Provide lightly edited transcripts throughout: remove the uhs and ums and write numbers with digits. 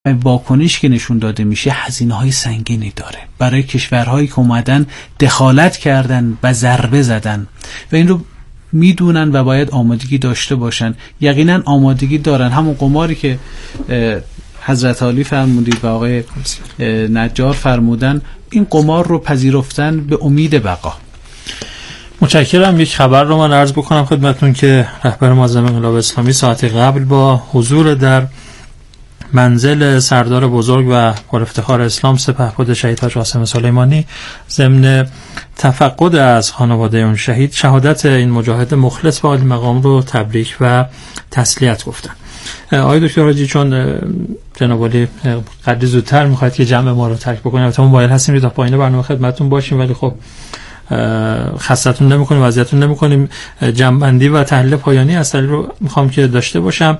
واکنش که نشون داده میشه هزینه‌های سنگینی داره برای کشورهایی که اومدن دخالت کردن و ضربه زدن و این رو میدونن و باید آمادگی داشته باشن. یقینا آمادگی دارن. همون قماری که حضرت علی فرمودید و آقای نجار فرمودن، این قمار رو پذیرفتن به امید بقا. متشکرم. یک خبر رو من عرض بکنم خدمتتون که رهبر معظم انقلاب اسلامی ساعت قبل با حضور در منزل سردار بزرگ و پر افتخار اسلام سپهبد شهید حاج قاسم سلیمانی ضمن تفقد از خانواده اون شهید شهادت این مجاهد مخلص به عالی مقام رو تبریک و تسلیت گفتن. آقای دکتر حاجی، چون جناب عالی قدری زودتر میخواید که جمع ما رو ترک بکنیم، البته ما باید هستیم تا پایین برنامه خدمتتون باشیم، ولی خب خستتون نمی‌کنیم، وضعیتون نمی‌کنیم. جمع‌بندی و تحلیل پایانی اصلی رو میخوام که داشته باشم.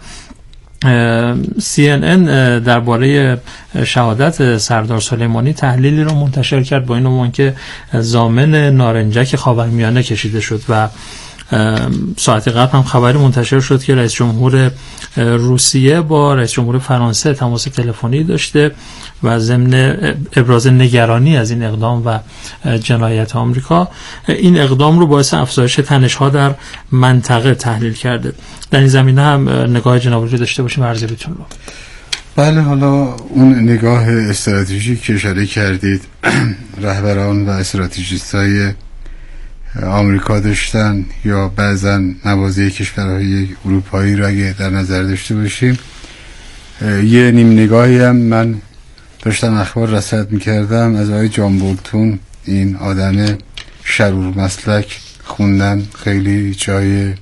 CNN درباره شهادت سردار سلیمانی تحلیلی رو منتشر کرد با این عنوان که ضامن نارنجک خاورمیانه کشیده شد و ساعت قبل هم خبری منتشر شد که رئیس جمهور روسیه با رئیس جمهور فرانسه تماس تلفنی داشته و ضمن ابراز نگرانی از این اقدام و جنایت آمریکا این اقدام رو باعث افزایش تنش‌ها در منطقه تحلیل کرده. در این زمینه هم نگاه جناب رو داشته باشیم ارزیابیتون رو. بله، حالا اون نگاه استراتژیک که اشاره کردید رهبران و استراتژیست‌های آمریکا داشتن یا بعضا مواضع کشورهای اروپایی رو اگه در نظر داشته باشیم، یه نیم نگاهی هم من داشتم اخبار رصد میکردم از آقای جان بولتون، این آدم شرور مسلک خوندن خیلی جای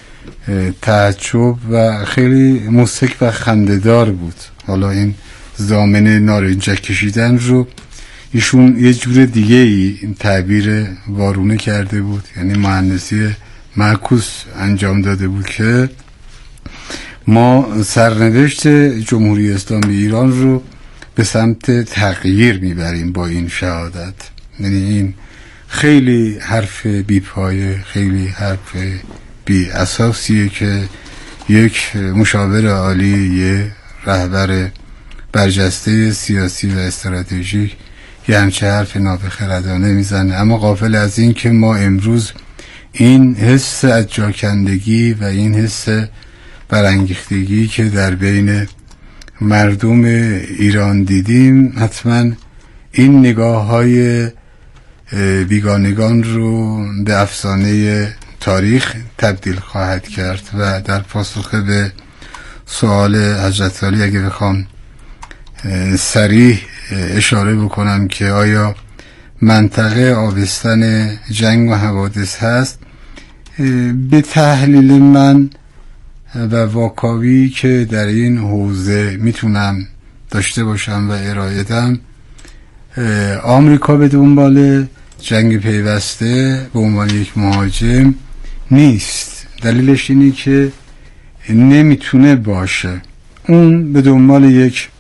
تعجب و خیلی مضحک و خنده‌دار بود. حالا این ضامن نارنجک کشیدن رو ایشون یه جور دیگه این تعبیر وارونه کرده بود، یعنی مهندسی معکوس انجام داده بود که ما سرنوشت جمهوری اسلامی ایران رو به سمت تغییر میبریم با این شهادت. یعنی این خیلی حرف بی پایه، خیلی حرف بی اساسیه که یک مشاور عالی، یه رهبر برجسته سیاسی و استراتژیک یه همچه حرف نابخردانه میزنه. اما غافل از این که ما امروز این حس از جاکندگی و این حس برانگیختگی که در بین مردم ایران دیدیم، حتما این نگاه های بیگانگان رو به افسانه تاریخ تبدیل خواهد کرد. و در پاسخ به سوال حضرت علی اگه بخوام صریح اشاره بکنم که آیا منطقه آبستن جنگ و حوادث هست، به تحلیل من و واکاوی که در این حوزه میتونم داشته باشم و ارائه دم، آمریکا به دنبال جنگ پیوسته به عنوان یک مهاجم نیست. دلیلش اینه که نمیتونه باشه. اون به دنبال یک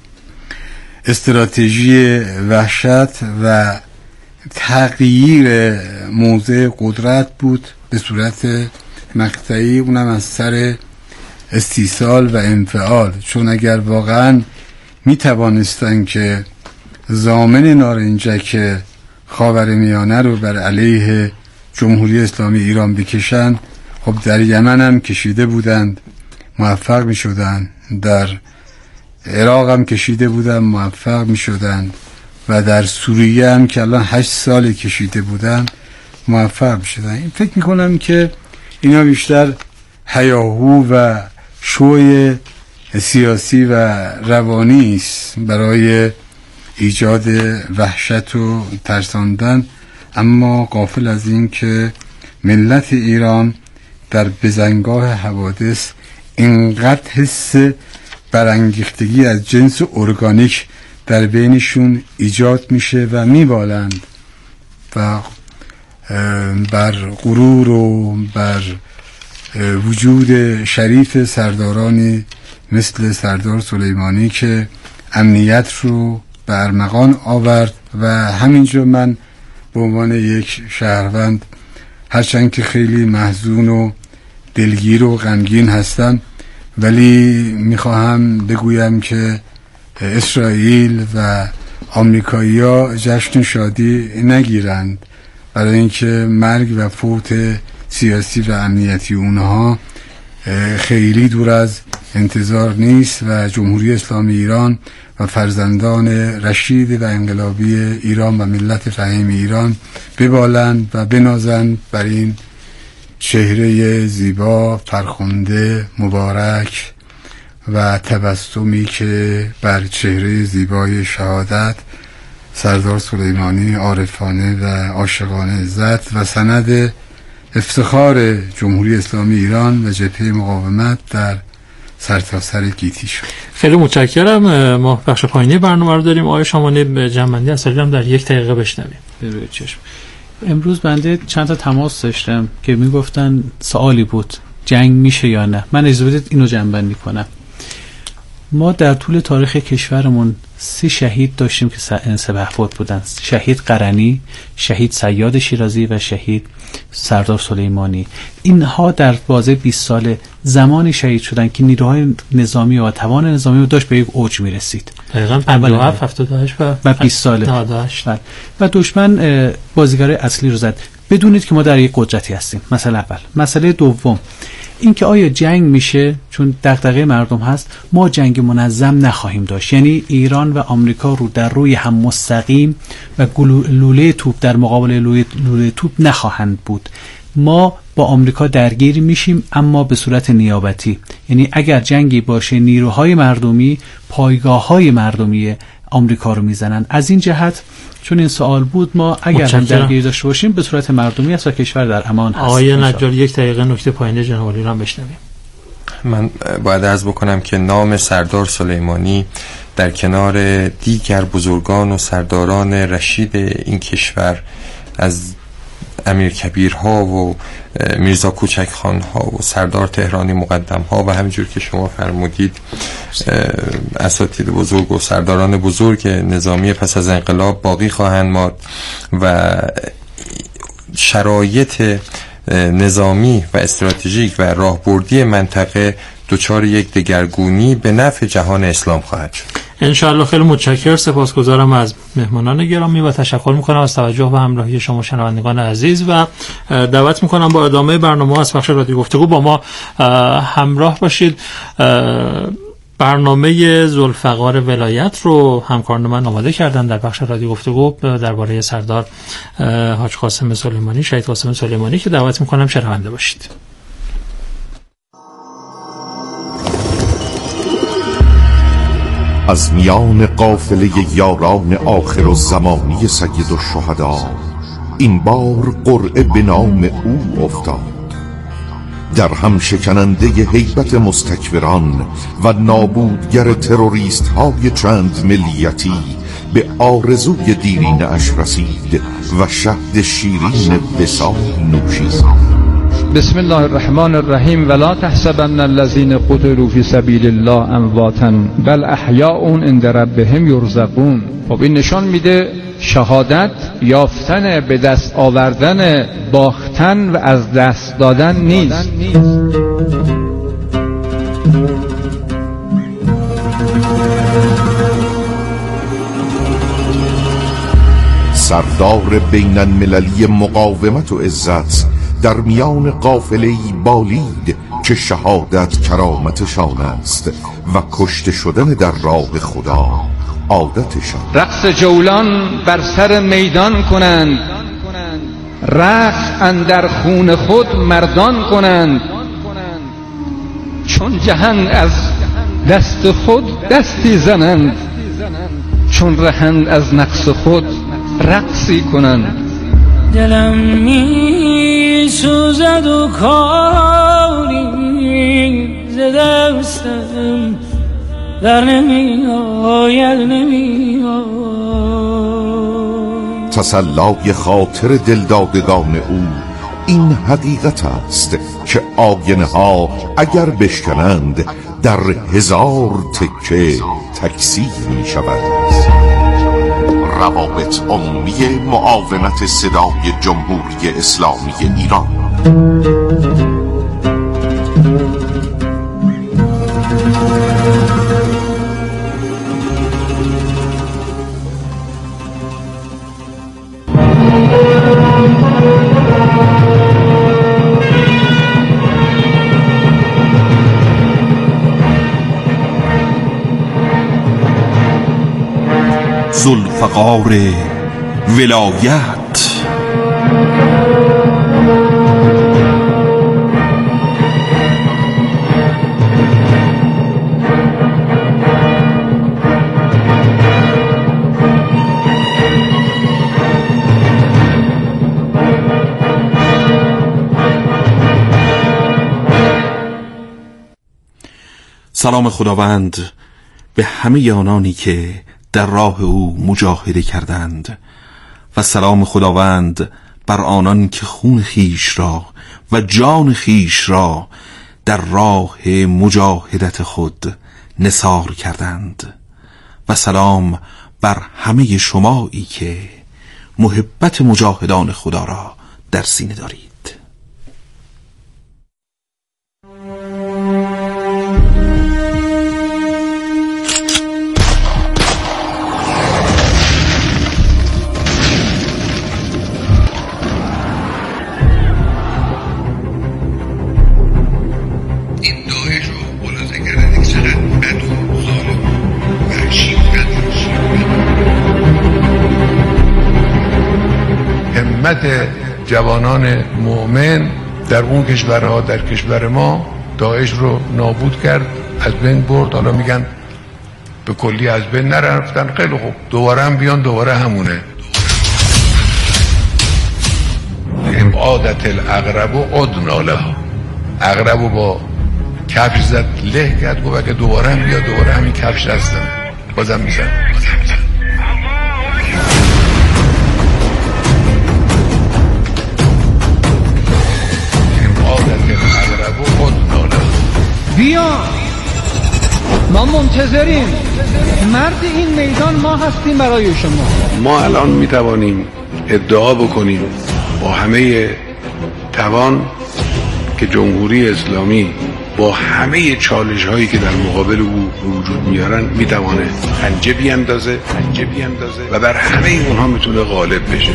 استراتژی وحشت و تغییر موضع قدرت بود به صورت مقطعی، اونم از سر استیصال و انفعال. چون اگر واقعا می توانستن که ضامن نارنجک خاورمیانه رو بر علیه جمهوری اسلامی ایران بکشن، خب در یمن هم کشیده بودند، موفق می شدن، در عراق هم کشیده بودن، موفق می شدن، و در سوریه هم که الان 8 سال کشیده بودن موفق می شدن. این فکر می کنم که اینا بیشتر هیاهو و شوی سیاسی و روانی است برای ایجاد وحشت و ترساندن، اما غافل از این که ملت ایران در بزنگاه حوادث اینقدر حس برانگیختگی از جنس ارگانیک در بینشون ایجاد میشه و میبالند و بر غرور و بر وجود شریف سردارانی مثل سردار سلیمانی که امنیت رو به ارمغان آورد. و همینجا من به عنوان یک شهروند، هرچند که خیلی محزون و دلگیر و غمگین هستم، ولی میخواهم بگویم که اسرائیل و آمریکایی‌ها جشن شادی نگیرند، برای اینکه مرگ و فوت سیاسی و امنیتی اونها خیلی دور از انتظار نیست و جمهوری اسلامی ایران و فرزندان رشید و انقلابی ایران و ملت فهیم ایران ببالند و بنازند بر این چهره زیبا، فرخنده، مبارک و تبسمی که بر چهره زیبای شهادت سردار سلیمانی عارفانه و عاشقانه زد و سند افتخار جمهوری اسلامی ایران و جبهه مقاومت در سرتاسر گیتی شد. خیلی متشکرم. ما بخش پایینی برنامه رو داریم. آقای شامانی به جنبندی اصلی هم در 1 دقیقه بشنویم. به روی چشم. امروز بنده چند تا تماس داشتم که میگفتن سوالی بود جنگ میشه یا نه. من اجازه بدید اینو جنبندی کنم. ما در طول تاریخ کشورمون 3 شهید داشتیم که سپه فوت بودن. شهید قرنی، شهید صیاد شیرازی و شهید سردار سلیمانی. اینها در بازه 20 ساله زمانی شهید شدن که نیروهای نظامی و توان نظامی داشت به یک اوج میرسید. دقیقاً 57 78 و 20 ساله 98 و دشمن بازیگر اصلی رو زد. بدونید که ما در یک قدرتی هستیم. مسئله اول. مسئله دوم اینکه آیا جنگ میشه، چون دغدغه مردم هست، ما جنگ منظم نخواهیم داشت. یعنی ایران و آمریکا رو در روی هم مستقیم و لوله توپ در مقابل لوله توپ نخواهند بود. ما با آمریکا درگیر میشیم اما به صورت نیابتی. یعنی اگر جنگی باشه نیروهای مردمی پایگاه‌های مردمی آمریکا رو میزنن. از این جهت چون این سوال بود ما اگر هم درگیری داشته باشیم به صورت مردمی است و کشور در امان هست. آقای نجار 1 دقیقه نکته پایینی جناب عالی رو هم بشنویم. من باید عرض بکنم که نام سردار سلیمانی در کنار دیگر بزرگان و سرداران رشید این کشور از امیر کبیرها و میرزا کوچک خانها و سردار تهرانی مقدمها و همینجور که شما فرمودید اساتید بزرگ و سرداران بزرگ نظامی پس از انقلاب باقی خواهند ماند و شرایط نظامی و استراتژیک و راهبردی منطقه دچار یک دگرگونی به نفع جهان اسلام خواهد شد. انشاءالله. خیلی متشکرم، سپاسگزارم از مهمانان گرامی و تشکر میکنم از توجه و همراهی شما شنوندگان عزیز و دعوت میکنم با ادامه برنامه از بخش رادیو گفتگو با ما همراه باشید. برنامه ذوالفقار ولایت رو همکاران من آماده کردن در بخش رادیو گفتگو درباره سردار حاج قاسم سلیمانی، شهید قاسم سلیمانی، که دعوت میکنم شنونده باشید. از میان قافله یاران آخر الزمانی سید الشهدا این بار قرعه به نام او افتاد. در هم شکننده هیبت مستکبران و نابودگر تروریست های چند ملیتی به آرزوی دیرینه اش رسید و شهد شیرین وصال نوشید. بسم الله الرحمن الرحیم. ولا تحسبن الذين قتلوا في سبيل الله امواتا بل احیاء عند ربهم یرزقون. خب این نشان میده شهادت یافتن، به دست آوردن، باختن و از دست دادن نیست. سردار بین المللی مقاومت و عزت در میان قافله‌ای بالید که شهادت کرامتشان است و کشته شدن در راه خدا عادتشان. رقص جولان بر سر میدان کنند، رخت اندر خون خود مردان کنند. چون جهند از دست خود دستی زنند، چون رهند از نقص خود رقصی کنند. دلم می سوزد و کاری ز دستم در نمی آید نمی آید. تسلای خاطر دلدادگان او این حقیقت است که آینه ها اگر بشکنند در 1000 تکه تکثیر می شود. روابط عمومی معاونت صدای جمهوری اسلامی ایران. ذوالفقار ولایت. سلام خداوند به همه آنانی که در راه او مجاهده کردند و سلام خداوند بر آنان که خون خیش را و جان خیش را در راه مجاهدت خود نثار کردند و سلام بر همه شمایی که محبت مجاهدان خدا را در سینه دارید. همت جوانان مؤمن در اون کشورها، در کشور ما داعش رو نابود کرد، از بین برد. حالا میگن به کلی از بین نرفتن، خیلی خوب، دوباره هم بیان، دوباره همونه. عادت العقرب و عدنا لها، عقرب رو با کفش زد له کرد، گفت اگه دوباره هم بیاد دوباره همین کفش هستم، بازم میزن. بیا، ما منتظریم، مرد این میدان ما هستیم برای شما. ما الان میتوانیم ادعا بکنیم با همه توان که جمهوری اسلامی با همه چالش هایی که در مقابل او وجود میارن میتوانه پنجه بیاندازه و بر همه اونها میتونه غالب بشه.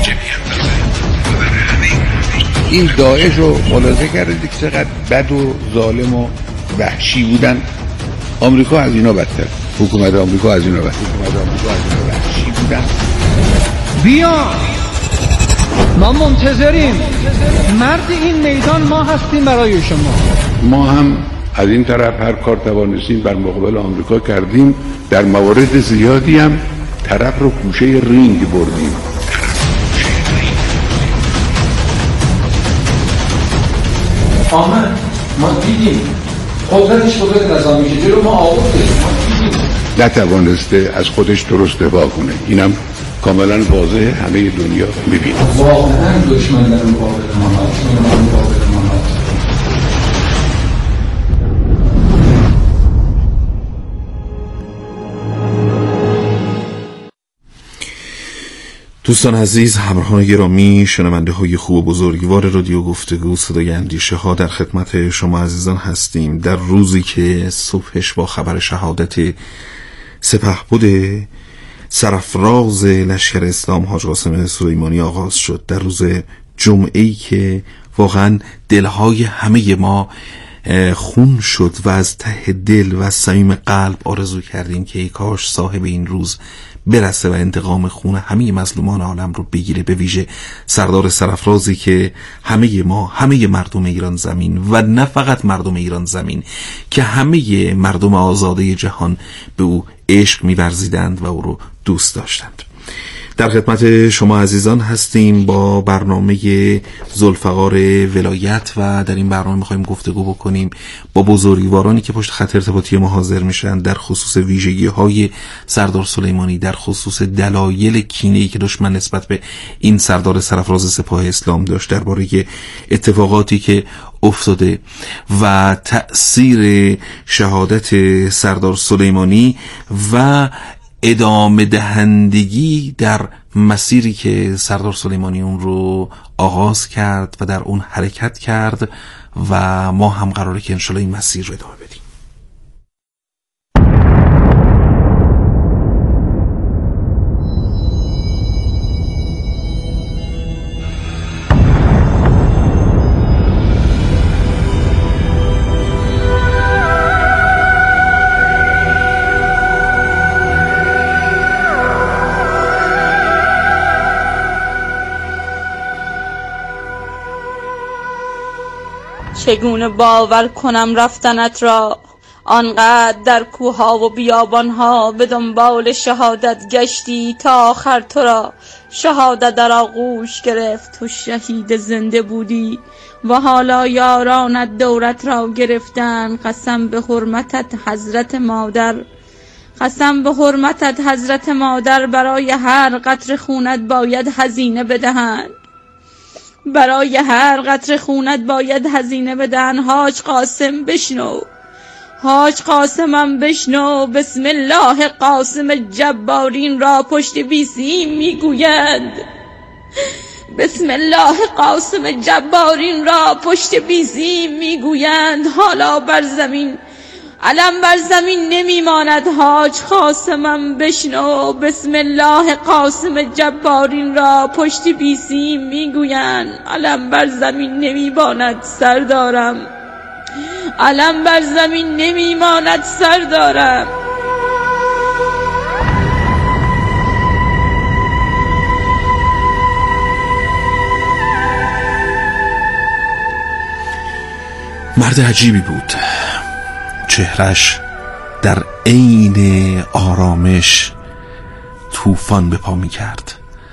این داعش رو ملاحظه کردید که چقدر بد و ظالم و وحشی بودن. آمریکا از اینا بدتر، حکومت آمریکا از اینا بدتر، وحشی بودن. بیا، ما منتظریم، مرد این میدان ما هستیم برای شما. ما هم از این طرف هر کار توانستیم بر مقابل آمریکا کردیم، در موارد زیادی هم طرف رو گوشه رینگ بردیم. آمد ما دیدیم قدرتش قدرت نظامی که جلو ما آورده، ما دیدیم نتوانسته از خودش درست دفاع کنه. اینم کاملا واضحه، همه دنیا میبینه. واقعا دشمن در مقابل ما دوستان عزیز، همراهان گرامی، شنونده های خوب و بزرگوار رادیو گفتگو صدای اندیشه ها، در خدمت شما عزیزان هستیم در روزی که صبحش با خبر شهادت سپهبد سرافراز لشکر اسلام حاج قاسم سلیمانی آغاز شد، در روز جمعه‌ای که واقعا دلهای همه ما خون شد و از ته دل و صمیم قلب آرزو کردیم که ای کاش صاحب این روز برسه و انتقام خون همه مظلومان عالم رو بگیره، به ویژه سردار سرافرازی که همه ما، همه مردم ایران زمین و نه فقط مردم ایران زمین که همه مردم آزاده جهان به او عشق می‌ورزیدند و او رو دوست داشتند. در خدمت شما عزیزان هستیم با برنامه ذوالفقار ولایت و در این برنامه می‌خوایم گفتگو بکنیم با بزرگوارانی که پشت خط ارتباطی ما حاضر میشن در خصوص ویژگی‌های سردار سلیمانی، در خصوص دلایل کینه‌ای که دشمن نسبت به این سردار سرافراز سپاه اسلام داشت، درباره اتفاقاتی که افتاده و تأثیر شهادت سردار سلیمانی و ادامه دهندگی در مسیری که سردار سلیمانی اون رو آغاز کرد و در اون حرکت کرد و ما هم قراره که انشالله این مسیر رو ادامه بدیم. چگونه باور کنم رفتنت را؟ آنقدر در کوها و بیابانها به دنبال شهادت گشتی تا آخر تو را شهادت در آغوش گرفت، تو شهید زنده بودی و حالا یارانت دورت را گرفتن. قسم به حرمتت حضرت مادر، قسم به حرمتت حضرت مادر، برای هر قطره خونت باید هزینه بدهند، برای هر قطره خونت باید هزینه بدهند. حاج قاسم بشنو، حاج قاسمم بشنو، بسم الله قاسم جبارین را پشت بیسیم میگویند، بسم الله قاسم جبارین را پشت بیسیم میگویند. حالا بر زمین علم بر زمین نمیماند، حاج قاسمم بشنو، بسم الله قاسم جبارین را پشت بیسیم میگویند. علم بر زمین نمیماند سردارم، علم بر زمین نمیماند سردارم. مرد عجیبی بود، چهرش در عین آرامش طوفان به پا می کرد.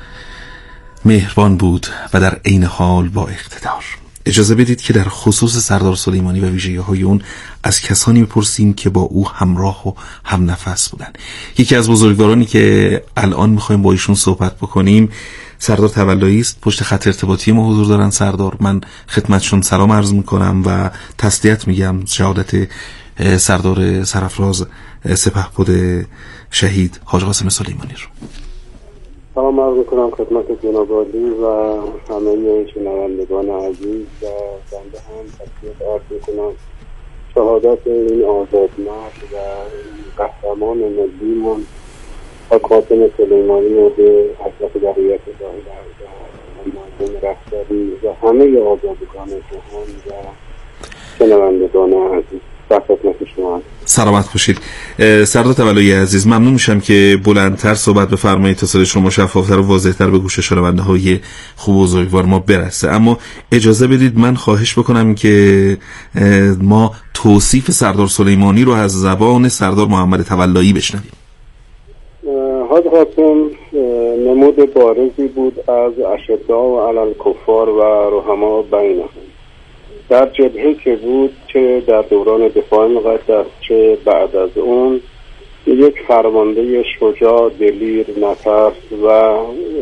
مهربان بود و در عین حال با اقتدار. اجازه بدید که در خصوص سردار سلیمانی و ویژگی‌های اون از کسانی بپرسیم که با او همراه و هم نفس بودن. یکی از بزرگوارانی که الان می‌خوایم با ایشون صحبت بکنیم سردار تولایی است. پشت خط ارتباطی ما حضور دارن سردار. من خدمتشون سلام عرض می‌کنم و تسلیت میگم شهادت سردار سرافراز سپهبد شهید حاج قاسم سلیمانی رو. سلام عرض میکنم خدمت جناب عالی و همه شنوندگان عزیز و بنده هم تسلیت عرض میکنم شهادت این آزادمرد و قهرمان ملیمون حاج قاسم سلیمانی مورد حضرت بقیت ظاهر و معظم رهبری و همه آزادگان جهان و شنوندگان عزیز در خدمت شما. سلامت باشید سردار تولایی عزیز. ممنون میشم که بلندتر صحبت بفرمایید تا صدای شما شفافتر و واضحتر به گوش شنونده‌های خوب و بزرگوار ما برسه. اما اجازه بدید من خواهش بکنم که ما توصیف سردار سلیمانی رو از زبان سردار محمد تولایی بشنویم. حاج قاسم نمود بارزی بود از اشداء علی الکفار و رحماء بینهم. در جبهه که بود، چه در دوران دفاع مقدس چه بعد از اون، یک فرمانده شجاع، دلیر، نفس و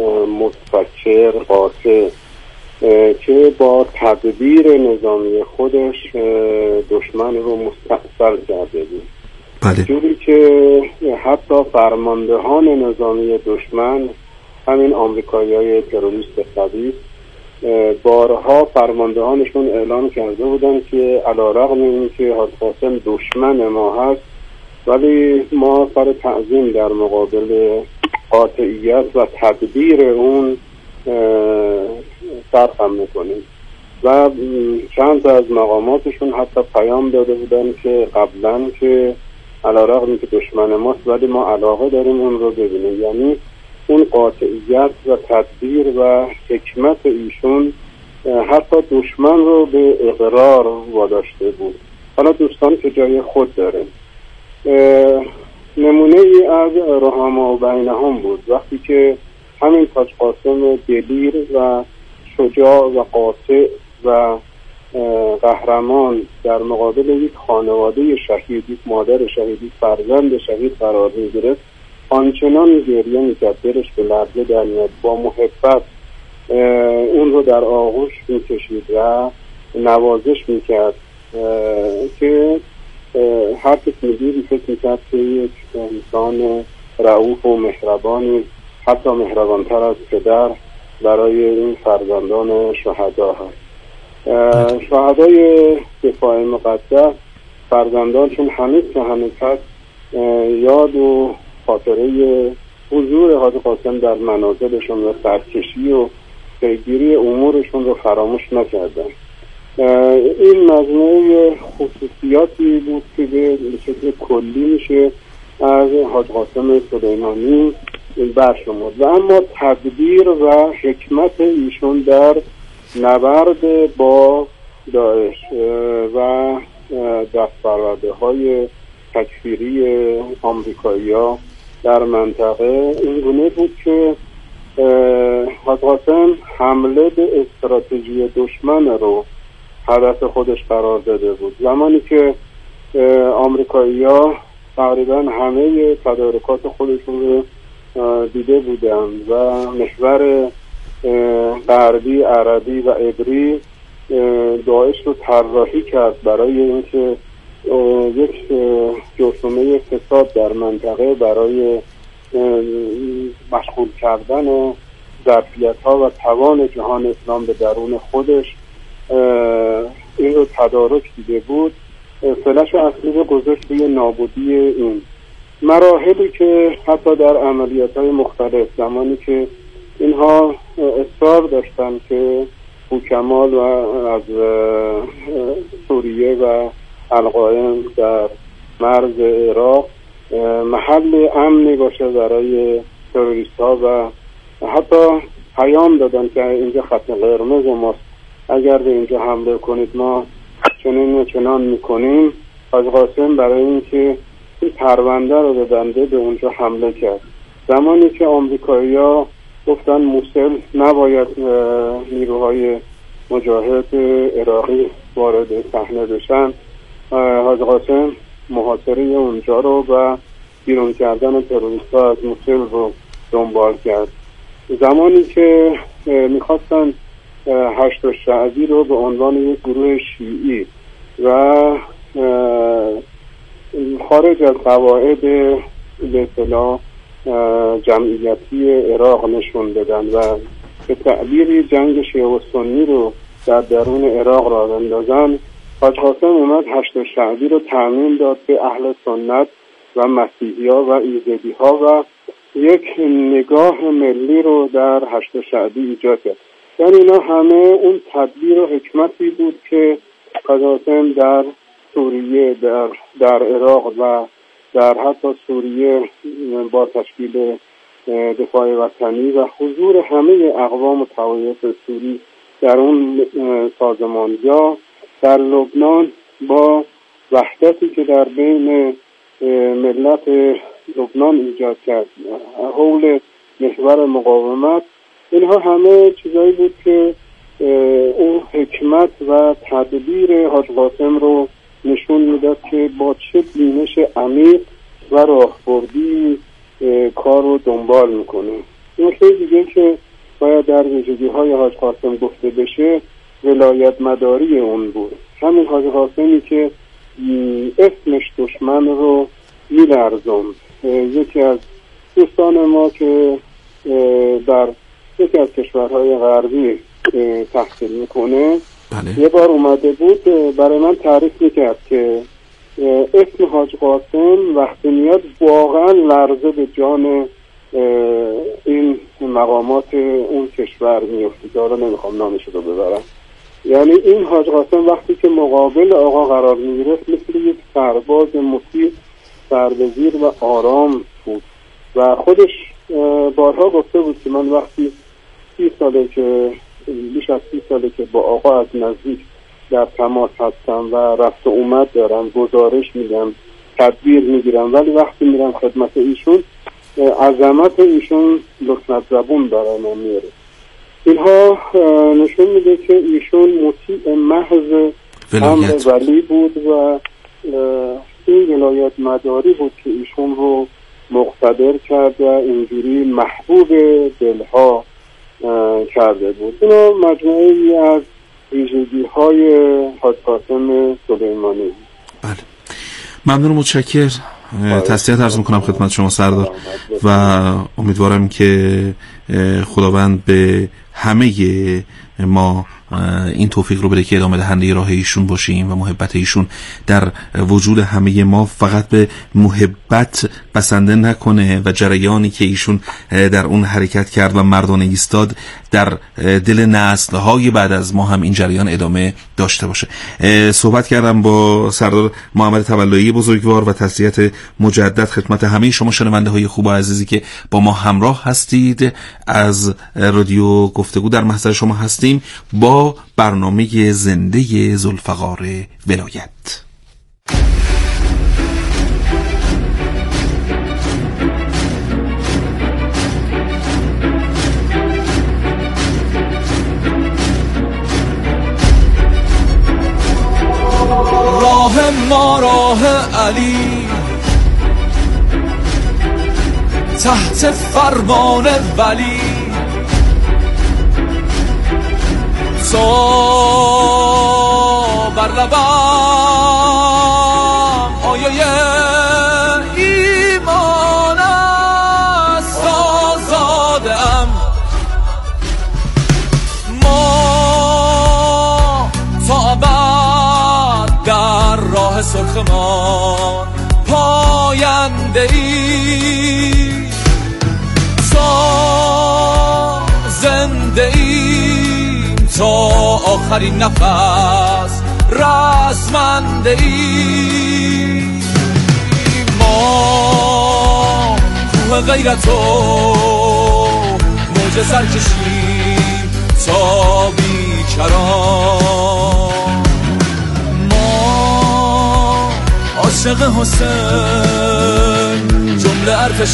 متفکر قاطع که با تدبیر نظامی خودش دشمن رو مستأصل کرده بود. بله. جوری که حتی فرماندهان نظامی دشمن، همین آمریکایی‌های تروریست خبیث، بارها فرماندهانشون اعلام کرده بودن که علیرغم اینکه حاج قاسم دشمن ما هست ولی ما سر تعظیم در مقابل قاطعیت و تدبیر اون سرخم میکنیم. و چند از مقاماتشون حتی پیام داده بودن که قبلا که علیرغم اینکه دشمن ماست ولی ما علاقه داریم اون رو ببینیم. یعنی اون قاطعیت و تدبیر و حکمت ایشون حتی دشمن رو به اقرار واداشته بود. حالا دوستان که جای خود داره. نمونه ای از رحماء بینهم بود، وقتی که همین حاج قاسم دلیر و شجاع و قاطع و قهرمان در مقابل یک خانواده شهید، یک مادر شهید، یک فرزند شهید قرار می‌گرفت، آنچنان گریه میکرد، دلش به لرزه در میاد، با محبت اون رو در آغوش میکشید و نوازش میکرد که هر کس میدیدی فکر میکرد که یک انسان رئوف و مهربانی، حتی مهربانتر از پدر برای این فرزندان شهدا هست. شهدای دفاع مقدس فرزندانشون هنوز که هنوز هست یاد و خاطره حضور حاج قاسم در منازلشون و سرکشی و پیگیری امورشون رو فراموش نکردن. این مجموعه خصوصیاتی بود که به شکل کلی میشه از حاج قاسم سلیمانی برشمرد. و اما تدبیر و حکمت ایشون در نبرد با داعش و دست‌پرورده های تکفیری آمریکایی‌ها در منطقه اینگونه بود که حاج قاسم حمله به استراتژی دشمن رو هدف خودش قرار داده بود. زمانی که آمریکایی‌ها تقریبا همه تدارکات خودشون رو دیده بودند و محور غربی، عربی و عبری داعش رو طراحی کرد برای اینکه یک جرثومه فساد در منطقه برای مشغول کردن ظرفیت‌ها و توان جهان اسلام به درون خودش این رو تدارک دیده بود. فلش اصلی رو گذاشت روی نابودی این مراحلی که حتی در عملیات‌های مختلف زمانی که اینها اصرار داشتن که بوکمال و از سوریه و القائم در مرز عراق محل امنی باشه برای تروریست ها و حتی پیام دادن که اینجا خط قرمز ماست، اگر به اینجا حمله کنید ما چنین و چنان میکنیم. حاج قاسم برای اینکه این پرونده رو ببنده به اونجا حمله کرد. زمانی که آمریکایی‌ها گفتن موسل نباید نیروهای مجاهد عراقی وارد صحنه بشن، حاج قاسم محاصره اونجا رو و بیرون کردن تروریست‌ها از موسل رو دنبال کرد. زمانی که میخواستن هشت الشعبی رو به عنوان یک گروه شیعی و خارج از قواعد به اصطلاح جمعیتی عراق نشون بدن و به تعبیری جنگ شیعه و سنی رو در درون عراق را اندازن، حاج قاسم اومد هشت الشعبی رو تعمیم داد به اهل سنت و مسیحی‌ها و ایزدی‌ها و یک نگاه ملی رو در هشت الشعبی ایجاد کرد. یعنی اینا همه اون تدبیر و حکمتی بود که حاج قاسم در سوریه، در عراق و در حتی سوریه با تشکیل دفاع وطنی و حضور همه اقوام و طوایف سوری در اون سازمان، یا در لبنان با وحدتی که در بین ملت لبنان ایجاد کرد حول محور مقاومت، اینها همه چیزایی بود که اون حکمت و تدبیر حاج قاسم رو نشون میداد که با چه بینش عمیق و راهبردی کار رو دنبال میکنه. نکته دیگه که باید در ویژگی‌های حاج قاسم گفته بشه ولایت مداری اون بود. همین حاج قاسمی که اسمش دشمن رو میلرزوند. یکی از دوستان ما که در یکی از کشورهای غربی تحصیل میکنه یه بار اومده بود برای من تعریف میکرد که اسم حاج قاسم وقتی میاد واقعا لرزه به جان این مقامات اون کشور میفته که حالا نمیخوام نامش رو ببرم. یعنی این حاج قاسم وقتی که مقابل آقا قرار میگرفت مثل یک سرباز مطیع، سربزیر و آرام بود و خودش بارها گفته بود که من وقتی 30 ساله که بیش از 30 ساله که با آقا از نزدیک در تماس هستم و رفت و اومد دارم، گزارش میدم، تدبیر میگیرم، ولی وقتی میرم خدمت ایشون عظمت ایشون لکنت زبون برای من میاره. اینها نشون میده که ایشون مطیع محض امر ولی بود و این ولایت مداری بود که ایشون رو مقتدر کرد و اینجوری محبوب دلها کرده بود. اینا مجموعی از ویژگی‌های حاج قاسم سلیمانی بود. بله، ممنون، متشکرم. تسلیت عرض میکنم خدمت شما سردار و امیدوارم که خداوند به همه ما این توفیق رو بده که ادامه دهنده راه ایشون باشیم و محبت ایشون در وجود همه ما فقط به محبت بسنده نکنه و جریانی که ایشون در اون حرکت کرد و مردانه ایستاد در دل نسل‌های بعد از ما هم این جریان ادامه داشته باشه. صحبت کردم با سردار محمد تولایی بزرگوار و تسلیت مجدد خدمت همه شما شنونده‌های خوب و عزیزی که با ما همراه هستید. از رادیو گفتگو در محضر شما هستیم با با برنامه زنده ذوالفقار ولایت. راه ما راه علی، تحت فرمان ولی، تا بر لبم آیه ایمان است آزادم. ما تا ابد در راه سرخمان پاینده ای، تا زنده ایم تا آخرین نفس رزمنده ای. ما کوه غیرت و موج سرکشی تا بیکران، ما عاشق حسین جمله ارتش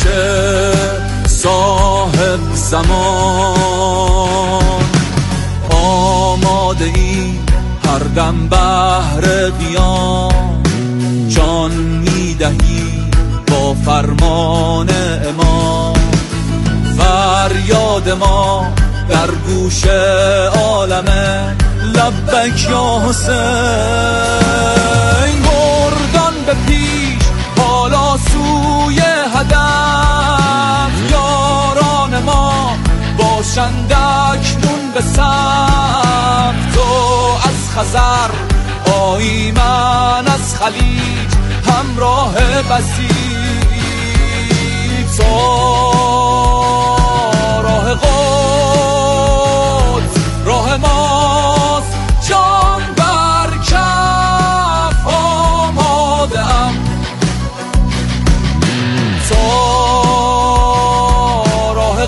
صاحب زمان. آماده ای هر دم بهر قیام، جان میدهی با فرمان امام. فریاد ما در گوش عالمه، لبک یا حسین. گردان به پیش حالا سوی هدف، یاران ما باشند اکنون به صف. تو از خزر آیمن از خلیج، همراه بسیج تا راه قدس راه ماست. جان بر کف آماده‌ام تا راه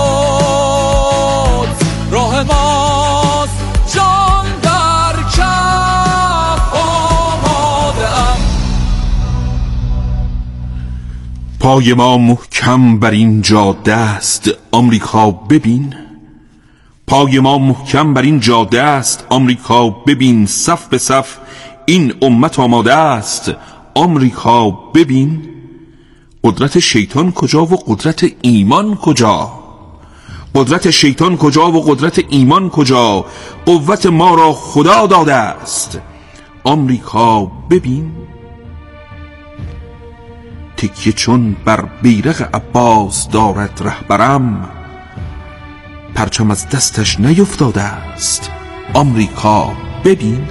قدس راه ماست. جان در کف آماده‌ام. پای ما محکم بر این جاده است آمریکا ببین. پای ما محکم بر این جاده است آمریکا ببین. صف به صف این امت آماده است آمریکا ببین. قدرت شیطان کجا و قدرت ایمان کجا؟ قدرت شیطان کجا و قدرت ایمان کجا؟ قوت ما را خدا داده است آمریکا ببین. تکیه چون بر بیرق عباس دارد رهبرم، پرچم از دستش نیفتاده است آمریکا ببین.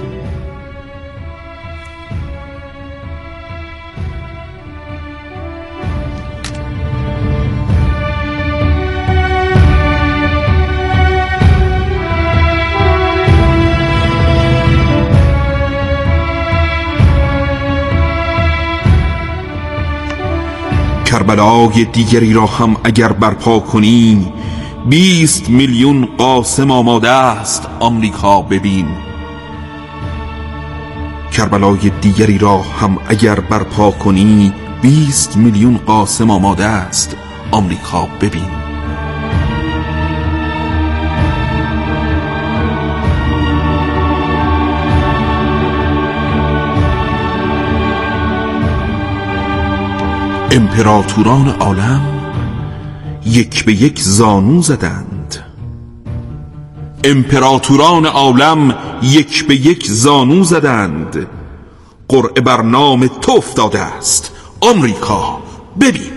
کربلای دیگری را هم اگر برپا کنی، 20 میلیون قاسم آماده است آمریکا ببین. کربلای دیگری را هم اگر برپا کنی، 20 میلیون قاسم آماده است آمریکا ببین. امپراتوران عالم یک به یک زانو زدند. امپراتوران عالم یک به یک زانو زدند. قرعه بر نام تو افتاده است آمریکا ببین.